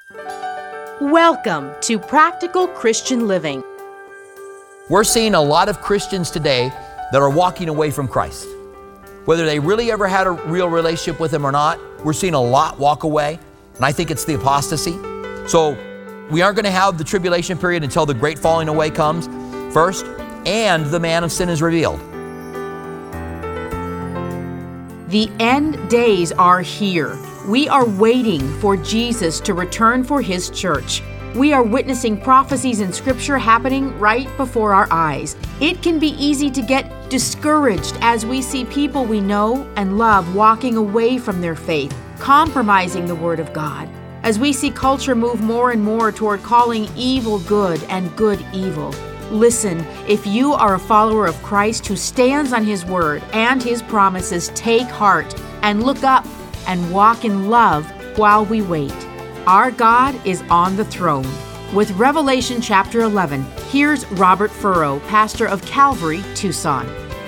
Welcome to Practical Christian Living. We're seeing a lot of Christians today that are walking away from Christ. Whether they really ever had a real relationship with Him or not, we're seeing a lot walk away, and I think it's the apostasy. So we aren't going to have the tribulation period until the great falling away comes first, and the man of sin is revealed. The end days are here. We are waiting for Jesus to return for His church. We are witnessing prophecies in Scripture happening right before our eyes. It can be easy to get discouraged as we see people we know and love walking away from their faith, compromising the Word of God. As we see culture move more and more toward calling evil good and good evil. Listen, if you are a follower of Christ who stands on His Word and His promises, take heart and look up and walk in love while we wait. Our God is on the throne. With Revelation chapter 11, here's Robert Furrow, pastor of Calvary, Tucson.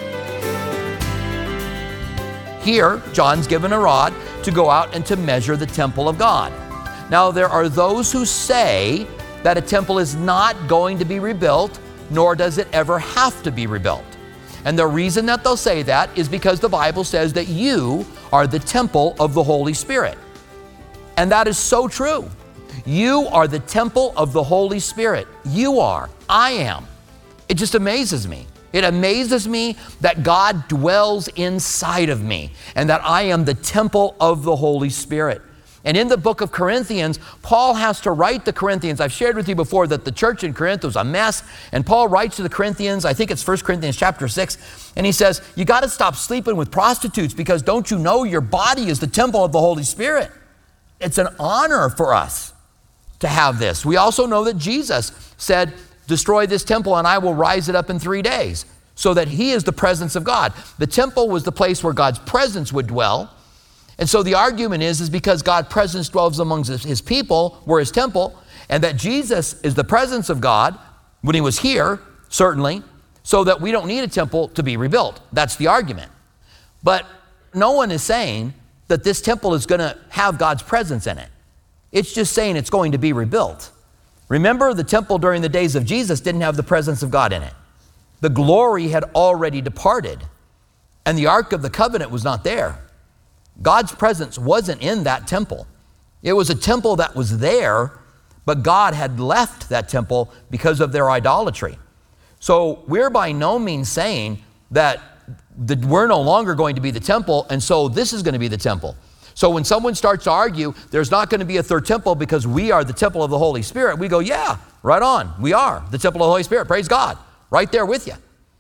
Here, John's given a rod to go out and to measure the temple of God. Now, there are those who say that a temple is not going to be rebuilt, nor does it ever have to be rebuilt. And the reason that they'll say that is because the Bible says that you are the temple of the Holy Spirit. And that is so true. You are the temple of the Holy Spirit. You are. I am. It just amazes me. It amazes me that God dwells inside of me and that I am the temple of the Holy Spirit. And in the book of Corinthians, Paul has to write the Corinthians. I've shared with you before that the church in Corinth was a mess. And Paul writes to the Corinthians, I think it's 1 Corinthians chapter 6, and he says, you got to stop sleeping with prostitutes because don't you know your body is the temple of the Holy Spirit? It's an honor for us to have this. We also know that Jesus said, destroy this temple and I will rise it up in 3 days, so that He is the presence of God. The temple was the place where God's presence would dwell. And so the argument is because God's presence dwells amongst His people, we're His temple, and that Jesus is the presence of God when He was here, certainly, so that we don't need a temple to be rebuilt. That's the argument. But no one is saying that this temple is going to have God's presence in it. It's just saying it's going to be rebuilt. Remember, the temple during the days of Jesus didn't have the presence of God in it. The glory had already departed, and the Ark of the Covenant was not there. God's presence wasn't in that temple. It was a temple that was there, but God had left that temple because of their idolatry. So we're by no means saying that we're no longer going to be the temple, and so this is going to be the temple. So when someone starts to argue there's not going to be a third temple because we are the temple of the Holy Spirit, we go, yeah, right on. We are the temple of the Holy Spirit. Praise God. Right there with you.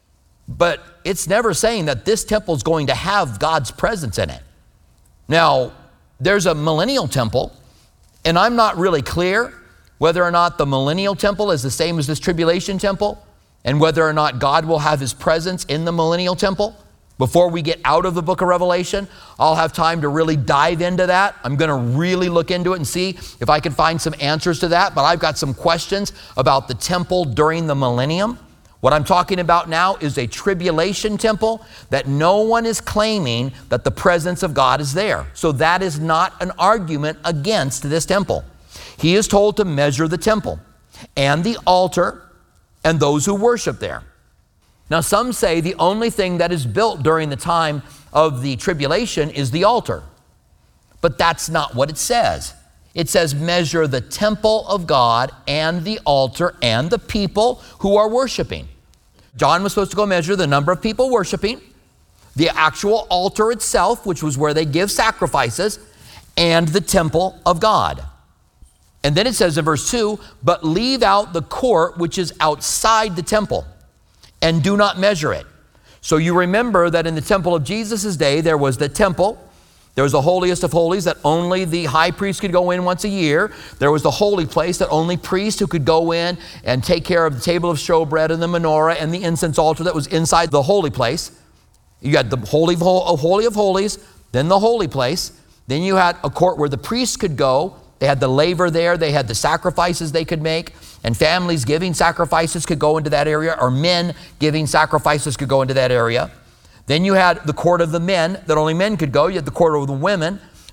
But it's never saying that this temple is going to have God's presence in it. Now, there's a millennial temple, and I'm not really clear whether or not the millennial temple is the same as this tribulation temple, and whether or not God will have His presence in the millennial temple. Before we get out of the book of Revelation, I'll have time to really dive into that. I'm going to really look into it and see if I can find some answers to that, but I've got some questions about the temple during the millennium. What I'm talking about now is a tribulation temple that no one is claiming that the presence of God is there. So that is not an argument against this temple. He is told to measure the temple and the altar and those who worship there. Now, some say the only thing that is built during the time of the tribulation is the altar. But that's not what it says. It says measure the temple of God and the altar and the people who are worshiping. John was supposed to go measure the number of people worshiping, the actual altar itself, which was where they give sacrifices, and the temple of God. And then it says in verse 2, but leave out the court which is outside the temple, and do not measure it. So you remember that in the temple of Jesus' day, there was the temple. There was the holiest of holies that only the high priest could go in once a year. There was the holy place that only priests who could go in and take care of the table of showbread and the menorah and the incense altar that was inside the holy place. You had the holy of holies, then the holy place. Then you had a court where the priests could go. They had the laver there. They had the sacrifices they could make. And families giving sacrifices could go into that area, or men giving sacrifices could go into that area. Then you had the court of the men that only men could go. You had the court of the women.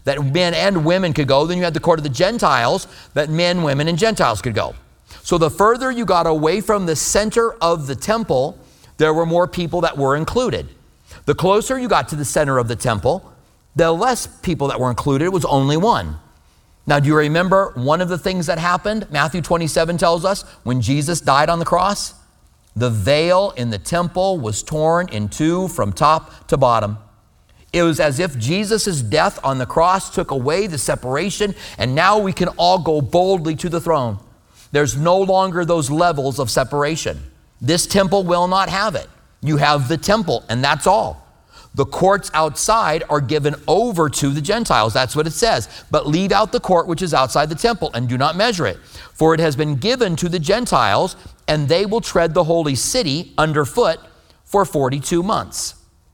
that men and women could go. Then you had the court of the Gentiles, that men, women, and Gentiles could go. So the further you got away from the center of the temple, there were more people that were included. The closer you got to the center of the temple, the less people that were included. It was only one. Now, do you remember one of the things that happened? Matthew 27 tells us when Jesus died on the cross, the veil in the temple was torn in two from top to bottom. It was as if Jesus' death on the cross took away the separation, and now we can all go boldly to the throne. There's no longer those levels of separation. This temple will not have it. You have the temple, and that's all. The courts outside are given over to the Gentiles. That's what it says. But leave out the court which is outside the temple, and do not measure it. For it has been given to the Gentiles, and they will tread the holy city underfoot for 42 months.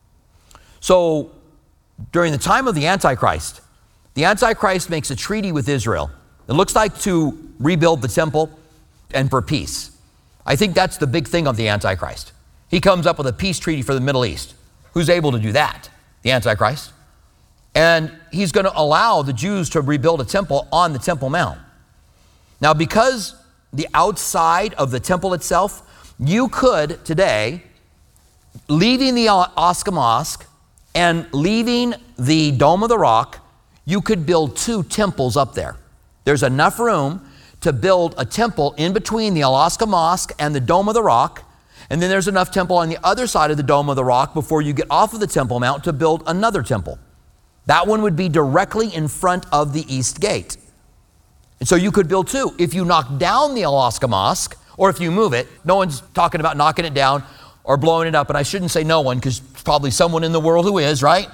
So during the time of the Antichrist makes a treaty with Israel. It looks like to rebuild the temple and for peace. I think that's the big thing of the Antichrist. He comes up with a peace treaty for the Middle East. Who's able to do that? The Antichrist. And he's going to allow the Jews to rebuild a temple on the Temple Mount. Now, because the outside of the temple itself, you could today, leaving the Al-Aqsa Mosque and leaving the Dome of the Rock, you could build two temples up there. There's enough room to build a temple in between the Al-Aqsa Mosque and the Dome of the Rock. And then there's enough temple on the other side of the Dome of the Rock before you get off of the Temple Mount to build another temple. That one would be directly in front of the East Gate. And so you could build two. If you knock down the Al-Aqsa Mosque, or if you move it, no one's talking about knocking it down or blowing it up. And I shouldn't say no one, because probably someone in the world who is, right?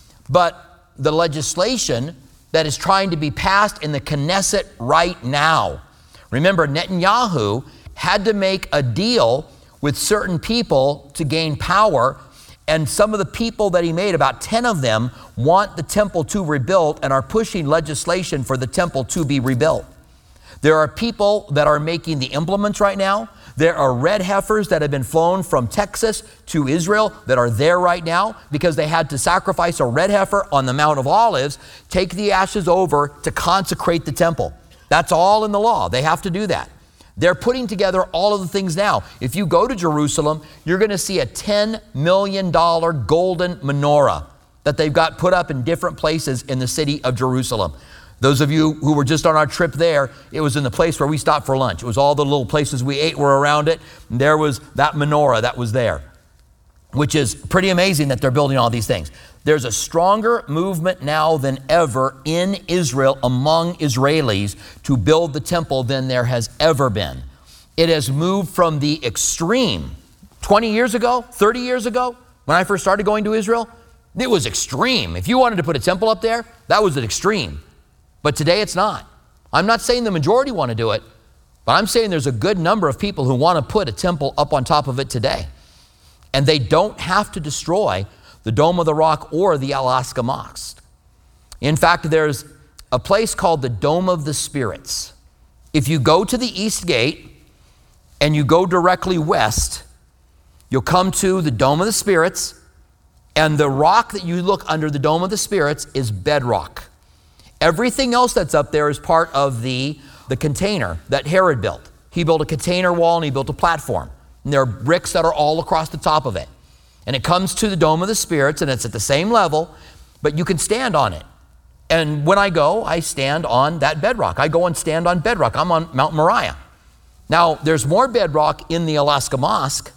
But the legislation that is trying to be passed in the Knesset right now. Remember, Netanyahu had to make a deal with certain people to gain power, and some of the people that he made, about 10 of them, want the temple to rebuild and are pushing legislation for the temple to be rebuilt. There are people that are making the implements right now. There are red heifers that have been flown from Texas to Israel that are there right now because they had to sacrifice a red heifer on the Mount of Olives, take the ashes over to consecrate the temple. That's all in the law. They have to do that. They're putting together all of the things now. If you go to Jerusalem, you're going to see a $10 million golden menorah that they've got put up in different places in the city of Jerusalem. Those of you who were just on our trip there, it was in the place where we stopped for lunch. It was all the little places we ate were around it. And there was that menorah that was there, which is pretty amazing that they're building all these things. There's a stronger movement now than ever in Israel among Israelis to build the temple than there has ever been. It has moved from the extreme. 20 years ago, 30 years ago, when I first started going to Israel, it was extreme. If you wanted to put a temple up there, that was an extreme. But today it's not. I'm not saying the majority want to do it, but I'm saying there's a good number of people who want to put a temple up on top of it today. And they don't have to destroy the Dome of the Rock or the Al-Aqsa Mosque. In fact, there's a place called the Dome of the Spirits. If you go to the East Gate and you go directly west, you'll come to the Dome of the Spirits, and the rock that you look under the Dome of the Spirits is bedrock. Everything else that's up there is part of the container that Herod built. He built a container wall and he built a platform. And there are bricks that are all across the top of it. And it comes to the Dome of the Spirits, and it's at the same level, but you can stand on it. And when I go, I stand on that bedrock. I go and stand on bedrock. I'm on Mount Moriah. Now, there's more bedrock in the Al-Aqsa Mosque,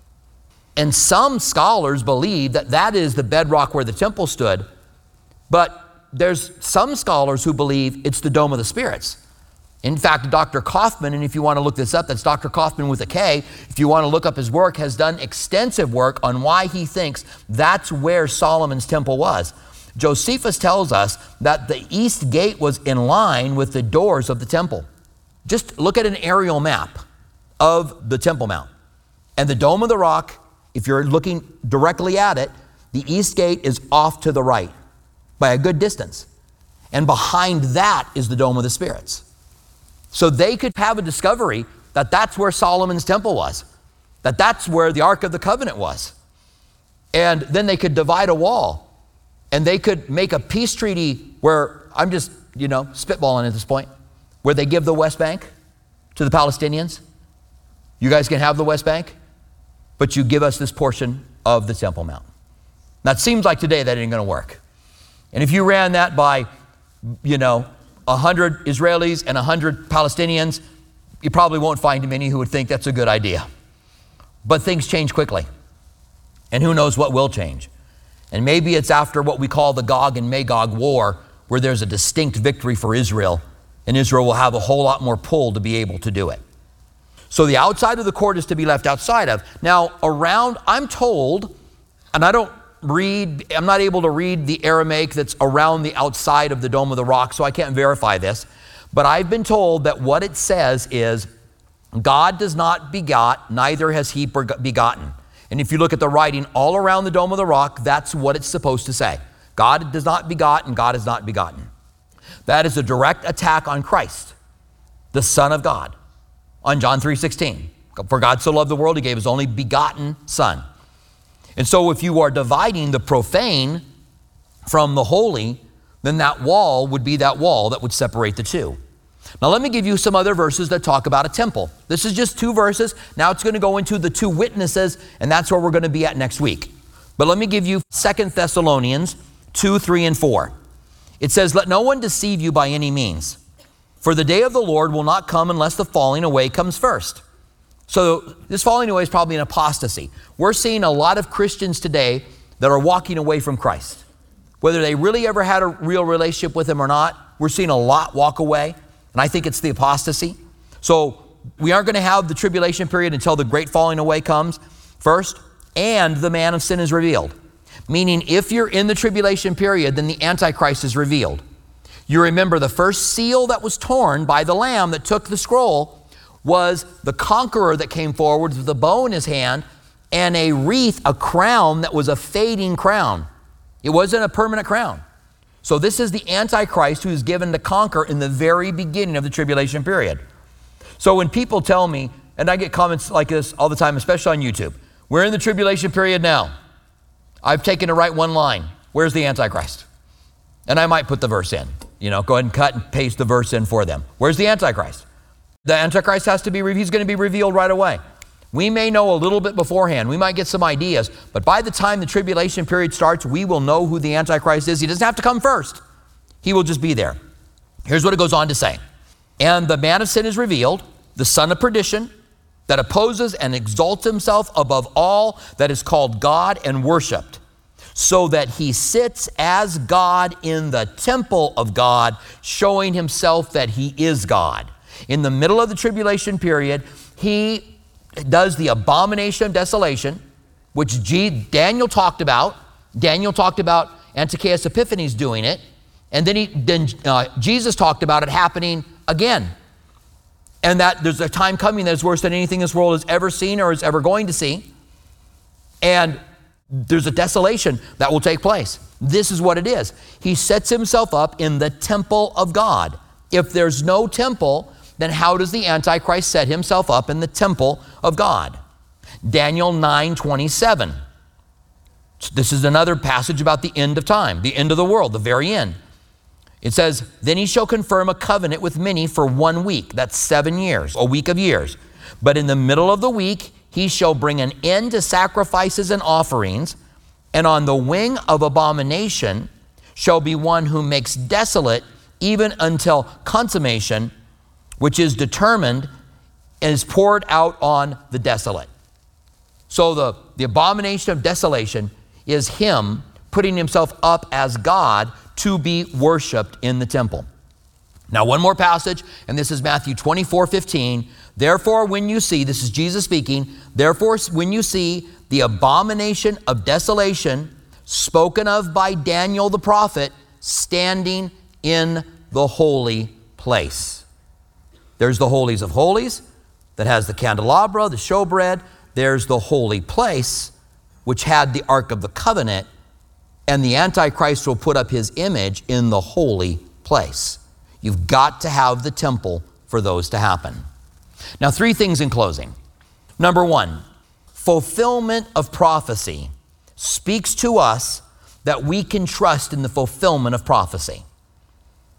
and some scholars believe that that is the bedrock where the temple stood, but there's some scholars who believe it's the Dome of the Spirits. In fact, Dr. Kaufman, and if you want to look this up, that's Dr. Kaufman with a K, if you want to look up his work, has done extensive work on why he thinks that's where Solomon's temple was. Josephus tells us that the East Gate was in line with the doors of the temple. Just look at an aerial map of the Temple Mount. And the Dome of the Rock, if you're looking directly at it, the East Gate is off to the right by a good distance. And behind that is the Dome of the Spirits. So they could have a discovery that that's where Solomon's temple was, that that's where the Ark of the Covenant was. And then they could divide a wall, and they could make a peace treaty where I'm just, spitballing at this point, where they give the West Bank to the Palestinians. You guys can have the West Bank, but you give us this portion of the Temple Mount. Now, it seems like today that ain't going to work. And if you ran that by, 100 Israelis and 100 Palestinians, you probably won't find many who would think that's a good idea. But things change quickly. And who knows what will change. And maybe it's after what we call the Gog and Magog war, where there's a distinct victory for Israel, and Israel will have a whole lot more pull to be able to do it. So the outside of the court is to be left outside of. Now, I'm told, and I'm not able to read the Aramaic that's around the outside of the Dome of the Rock, so I can't verify this. But I've been told that what it says is, God does not begot, neither has he begotten. And if you look at the writing all around the Dome of the Rock, that's what it's supposed to say. God does not begot and God is not begotten. That is a direct attack on Christ, the Son of God, on John 3:16. For God so loved the world, he gave his only begotten Son. And so if you are dividing the profane from the holy, then that wall would be that wall that would separate the two. Now let me give you some other verses that talk about a temple. This is just 2 verses. Now it's going to go into the 2 witnesses, and that's where we're going to be at next week. But let me give you 2 Thessalonians 2, 3, and 4. It says, let no one deceive you by any means, for the day of the Lord will not come unless the falling away comes first. So this falling away is probably an apostasy. We're seeing a lot of Christians today that are walking away from Christ. Whether they really ever had a real relationship with him or not, we're seeing a lot walk away. And I think it's the apostasy. So we aren't going to have the tribulation period until the great falling away comes first, and the man of sin is revealed. Meaning if you're in the tribulation period, then the Antichrist is revealed. You remember the first seal that was torn by the Lamb that took the scroll was the conqueror that came forward with a bow in his hand and a wreath, a crown that was a fading crown. It wasn't a permanent crown. So this is the Antichrist who is given to conquer in the very beginning of the tribulation period. So when people tell me, and I get comments like this all the time, especially on YouTube, we're in the tribulation period now. I've taken to write one line. Where's the Antichrist? And I might put the verse in. Go ahead and cut and paste the verse in for them. Where's the Antichrist? The Antichrist has to be, he's going to be revealed right away. We may know a little bit beforehand. We might get some ideas, but by the time the tribulation period starts, we will know who the Antichrist is. He doesn't have to come first. He will just be there. Here's what it goes on to say. And the man of sin is revealed, the son of perdition, that opposes and exalts himself above all that is called God and worshiped, so that he sits as God in the temple of God, showing himself that he is God. In the middle of the tribulation period, he does the abomination of desolation, which Daniel talked about. Daniel talked about Antiochus Epiphanes doing it. And then Jesus talked about it happening again. And that there's a time coming that is worse than anything this world has ever seen or is ever going to see. And there's a desolation that will take place. This is what it is. He sets himself up in the temple of God. If there's no temple, then how does the Antichrist set himself up in the temple of God? Daniel 9:27. This is another passage about the end of time, the end of the world, the very end. It says, then he shall confirm a covenant with many for 1 week. That's 7 years, a week of years. But in the middle of the week, he shall bring an end to sacrifices and offerings, and on the wing of abomination shall be one who makes desolate even until consummation, which is determined and is poured out on the desolate. So the abomination of desolation is him putting himself up as God to be worshiped in the temple. Now one more passage, and this is Matthew 24:15. Therefore when you see, this is Jesus speaking, therefore when you see the abomination of desolation spoken of by Daniel the prophet standing in the holy place. There's the holies of holies that has the candelabra, the showbread. There's the holy place, which had the Ark of the Covenant, and the Antichrist will put up his image in the holy place. You've got to have the temple for those to happen. Now, 3 things in closing. Number 1, fulfillment of prophecy speaks to us that we can trust in the fulfillment of prophecy.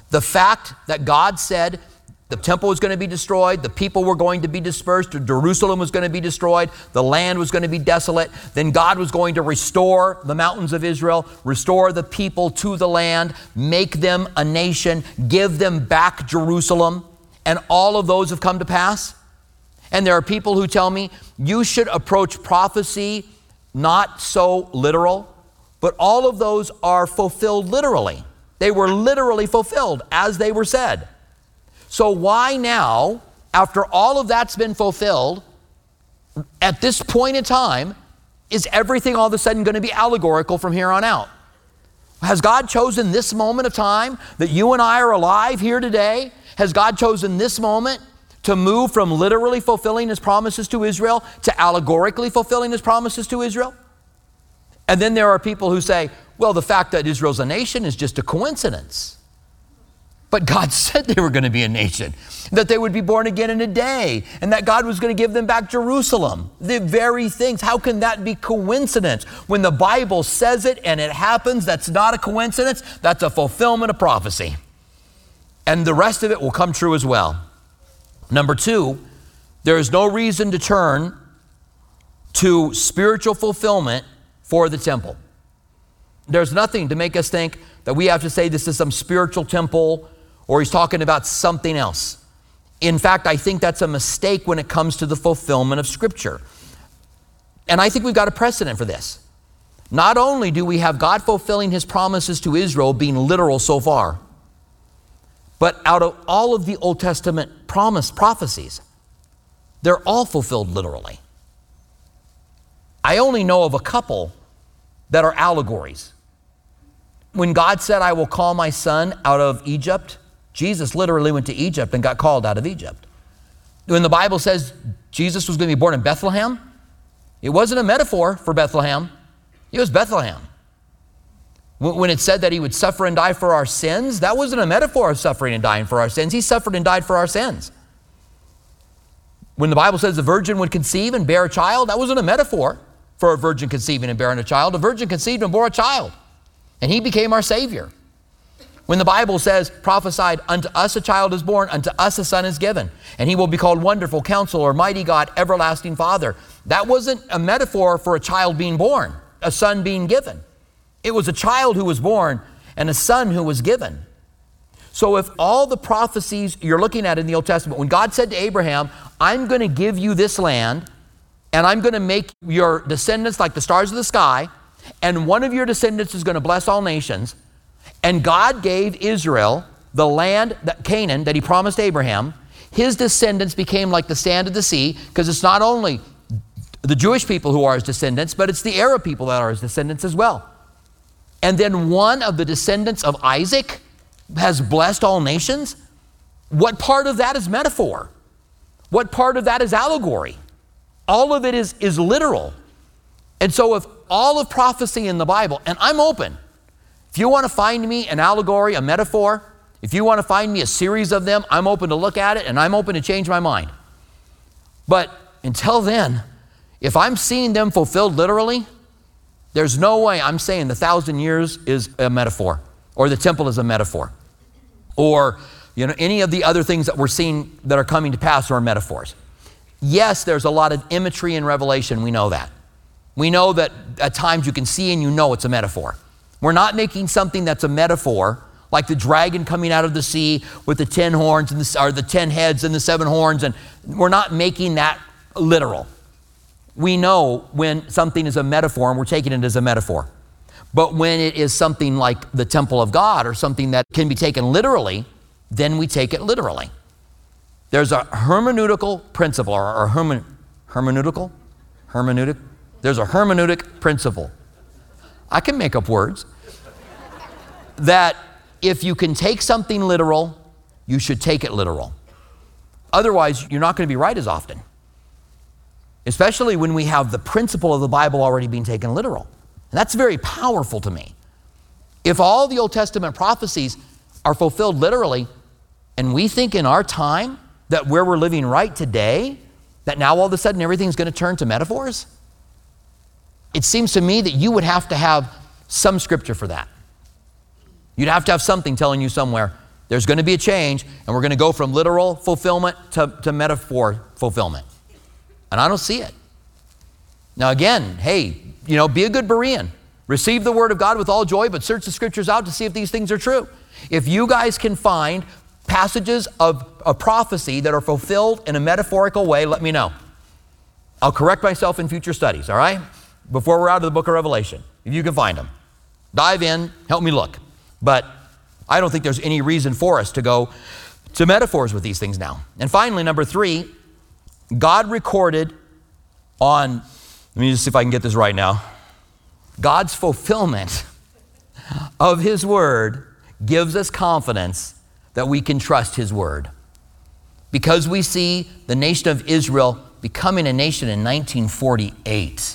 The fact that God said the temple was going to be destroyed, the people were going to be dispersed, Jerusalem was going to be destroyed, the land was going to be desolate, then God was going to restore the mountains of Israel, restore the people to the land, make them a nation, give them back Jerusalem, and all of those have come to pass. And there are people who tell me you should approach prophecy not so literal, but all of those are fulfilled literally. They were literally fulfilled as they were said. So why now, after all of that's been fulfilled, at this point in time, is everything all of a sudden going to be allegorical from here on out? Has God chosen this moment of time that you and I are alive here today? Has God chosen this moment to move from literally fulfilling his promises to Israel to allegorically fulfilling his promises to Israel? And then there are people who say, well, the fact that Israel's a nation is just a coincidence. But God said they were going to be a nation, that they would be born again in a day, and that God was going to give them back Jerusalem. The very things. How can that be coincidence? When the Bible says it and it happens, that's not a coincidence. That's a fulfillment of prophecy. And the rest of it will come true as well. Number two, there is no reason to turn to spiritual fulfillment for the temple. There's nothing to make us think that we have to say this is some spiritual temple or he's talking about something else. In fact, I think that's a mistake when it comes to the fulfillment of Scripture. And I think we've got a precedent for this. Not only do we have God fulfilling his promises to Israel being literal so far, but out of all of the Old Testament prophecies, they're all fulfilled literally. I only know of a couple that are allegories. When God said, I will call my son out of Egypt, Jesus literally went to Egypt and got called out of Egypt. When the Bible says Jesus was going to be born in Bethlehem, it wasn't a metaphor for Bethlehem. It was Bethlehem. When it said that he would suffer and die for our sins, that wasn't a metaphor of suffering and dying for our sins. He suffered and died for our sins. When the Bible says the virgin would conceive and bear a child, that wasn't a metaphor for a virgin conceiving and bearing a child. A virgin conceived and bore a child, and he became our Savior. When the Bible says, prophesied, unto us a child is born, unto us a son is given, and he will be called Wonderful Counselor, Mighty God, Everlasting Father. That wasn't a metaphor for a child being born, a son being given. It was a child who was born and a son who was given. So if all the prophecies you're looking at in the Old Testament, when God said to Abraham, I'm going to give you this land, and I'm going to make your descendants like the stars of the sky, and one of your descendants is going to bless all nations, and God gave Israel the land, Canaan, that he promised Abraham. His descendants became like the sand of the sea, because it's not only the Jewish people who are his descendants, but it's the Arab people that are his descendants as well. And then one of the descendants of Isaac has blessed all nations. What part of that is metaphor? What part of that is allegory? All of it is literal. And so if all of prophecy in the Bible, and I'm open, if you want to find me an allegory, a metaphor, if you want to find me a series of them, I'm open to look at it and I'm open to change my mind. But until then, if I'm seeing them fulfilled literally, there's no way I'm saying the 1,000 years is a metaphor, or the temple is a metaphor, or any of the other things that we're seeing that are coming to pass are metaphors. Yes, there's a lot of imagery in Revelation. We know that. We know that at times you can see and you know it's a metaphor. We're not making something that's a metaphor, like the dragon coming out of the sea with the 10 horns and or the 10 heads and the 7 horns, and we're not making that literal. We know when something is a metaphor and we're taking it as a metaphor. But when it is something like the temple of God or something that can be taken literally, then we take it literally. There's a hermeneutical principle, or hermeneutic. There's a hermeneutic principle. I can make up words. That if you can take something literal, you should take it literal. Otherwise, you're not going to be right as often. Especially when we have the principle of the Bible already being taken literal. And that's very powerful to me. If all the Old Testament prophecies are fulfilled literally, and we think in our time that where we're living right today, that now all of a sudden everything's going to turn to metaphors, it seems to me that you would have to have some scripture for that. You'd have to have something telling you somewhere There's going to be a change, and we're going to go from literal fulfillment to metaphor fulfillment. And I don't see it. Now again, hey, be a good Berean. Receive the word of God with all joy, but search the scriptures out to see if these things are true. If you guys can find passages of a prophecy that are fulfilled in a metaphorical way, let me know. I'll correct myself in future studies, all right? Before we're out of the book of Revelation, if you can find them. Dive in, help me look. But I don't think there's any reason for us to go to metaphors with these things now. And finally, number 3, God recorded on, let me just see if I can get this right now. God's fulfillment of his word gives us confidence that we can trust his word. Because we see the nation of Israel becoming a nation in 1948,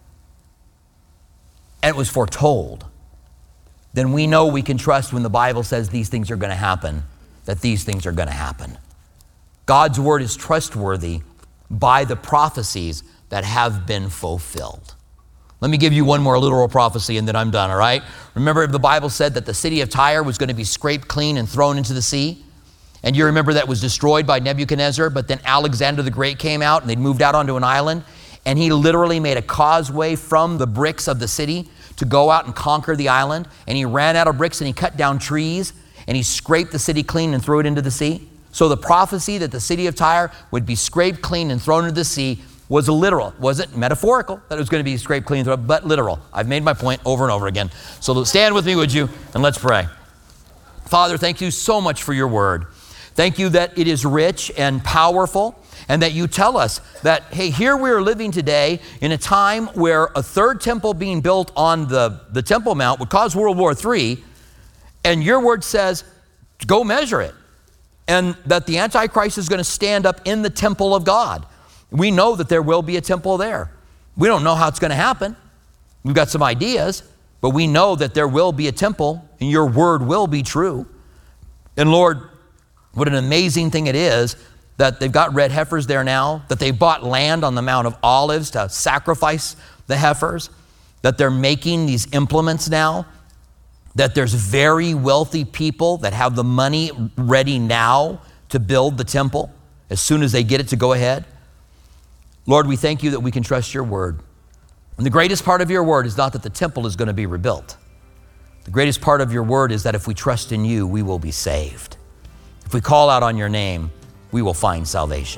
and it was foretold, then we know we can trust when the Bible says these things are going to happen, that these things are going to happen. God's word is trustworthy by the prophecies that have been fulfilled. Let me give you one more literal prophecy and then I'm done, all right? Remember the Bible said that the city of Tyre was going to be scraped clean and thrown into the sea? And you remember that was destroyed by Nebuchadnezzar, but then Alexander the Great came out and they'd moved out onto an island, and he literally made a causeway from the bricks of the city to go out and conquer the island. And he ran out of bricks and he cut down trees and he scraped the city clean and threw it into the sea. So the prophecy that the city of Tyre would be scraped clean and thrown into the sea was literal. Wasn't metaphorical that it was going to be scraped clean, but literal. I've made my point over and over again. So stand with me, would you? And let's pray. Father, thank you so much for your word. Thank you that it is rich and powerful, and that you tell us that, hey, here we are living today in a time where a third temple being built on the Temple Mount would cause World War III, and your word says, go measure it, and that the Antichrist is going to stand up in the temple of God. We know that there will be a temple there. We don't know how it's going to happen. We've got some ideas, but we know that there will be a temple and your word will be true. And Lord, what an amazing thing it is that they've got red heifers there now, that they bought land on the Mount of Olives to sacrifice the heifers, that they're making these implements now, that there's very wealthy people that have the money ready now to build the temple as soon as they get it to go ahead. Lord, we thank you that we can trust your word. And the greatest part of your word is not that the temple is going to be rebuilt. The greatest part of your word is that if we trust in you, we will be saved. If we call out on your name, we will find salvation.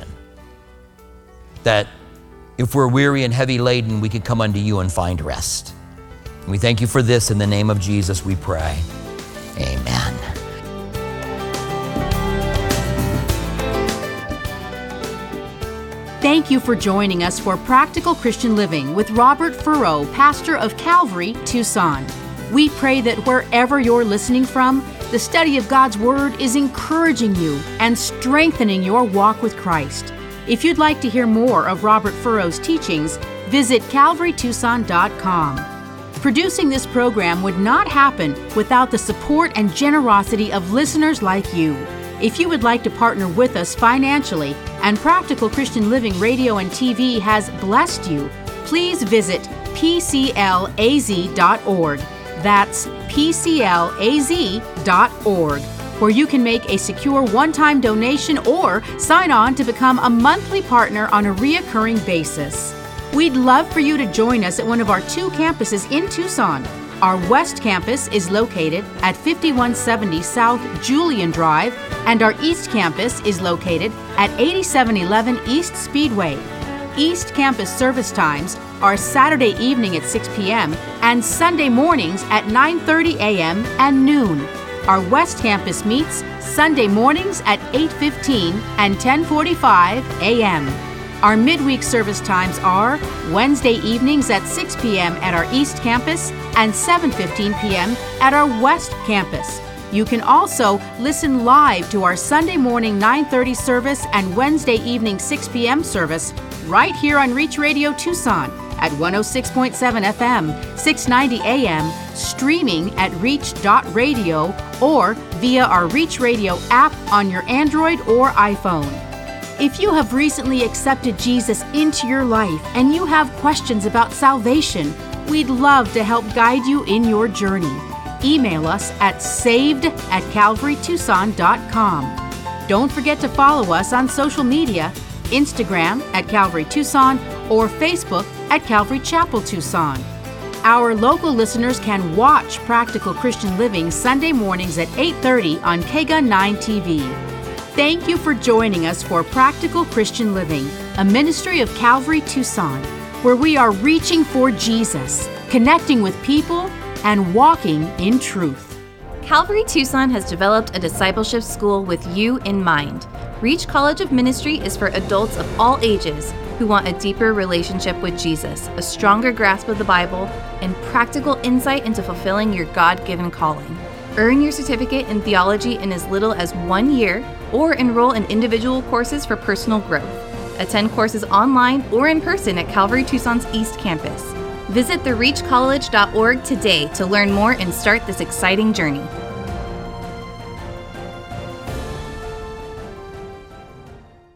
That if we're weary and heavy laden, we can come unto you and find rest. And we thank you for this. In the name of Jesus, we pray. Amen. Thank you for joining us for Practical Christian Living with Robert Furrow, pastor of Calvary, Tucson. We pray that wherever you're listening from, the study of God's Word is encouraging you and strengthening your walk with Christ. If you'd like to hear more of Robert Furrow's teachings, visit calvarytucson.com. Producing this program would not happen without the support and generosity of listeners like you. If you would like to partner with us financially and Practical Christian Living Radio and TV has blessed you, please visit pclaz.org. That's pclaz.org, where you can make a secure one-time donation or sign on to become a monthly partner on a reoccurring basis. We'd love for you to join us at one of our 2 campuses in Tucson. Our West Campus is located at 5170 South Julian Drive, and our East Campus is located at 8711 East Speedway. East Campus service times are Saturday evening at 6 p.m. and Sunday mornings at 9:30 a.m. and noon. Our West Campus meets Sunday mornings at 8:15 and 10:45 a.m. Our midweek service times are Wednesday evenings at 6 p.m. at our East Campus and 7:15 p.m. at our West Campus. You can also listen live to our Sunday morning 9:30 service and Wednesday evening 6 p.m. service right here on Reach Radio Tucson at 106.7 FM, 690 AM, streaming at reach.radio or via our Reach Radio app on your Android or iPhone. If you have recently accepted Jesus into your life and you have questions about salvation, we'd love to help guide you in your journey. email us at saved@calvarytucson.com. Don't forget to follow us on social media, Instagram at Calvary Tucson or Facebook at Calvary Chapel Tucson. Our local listeners can watch Practical Christian Living Sunday mornings at 8:30 on KGUN 9 TV. Thank you for joining us for Practical Christian Living, a ministry of Calvary Tucson, where we are reaching for Jesus, connecting with people, and walking in truth. Calvary Tucson has developed a discipleship school with you in mind. Reach College of Ministry is for adults of all ages who want a deeper relationship with Jesus, a stronger grasp of the Bible, and practical insight into fulfilling your God-given calling. Earn your certificate in theology in as little as 1 year, or enroll in individual courses for personal growth. Attend courses online or in person at Calvary Tucson's East Campus. Visit thereachcollege.org today to learn more and start this exciting journey.